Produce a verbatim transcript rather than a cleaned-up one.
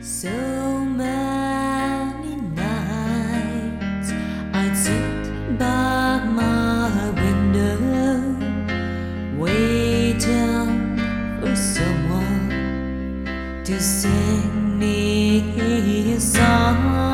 So many nights I'd sit by my window, waiting for someone to sing me a song.